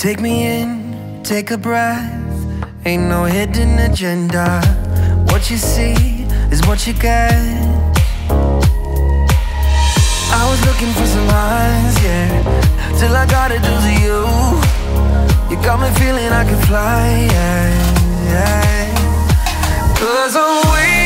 Take me in, take a breath. Ain't no hidden agenda. What you see is what you get. I was looking for some eyes, yeah, till I got it to you. You got me feeling I can fly, yeah, yeah. 'Cause I'm waiting